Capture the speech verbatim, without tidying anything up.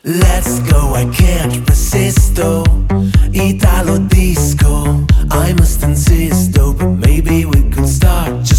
Let's go, I can't resist, oh. Italo disco, I must insist, oh. But maybe we could start just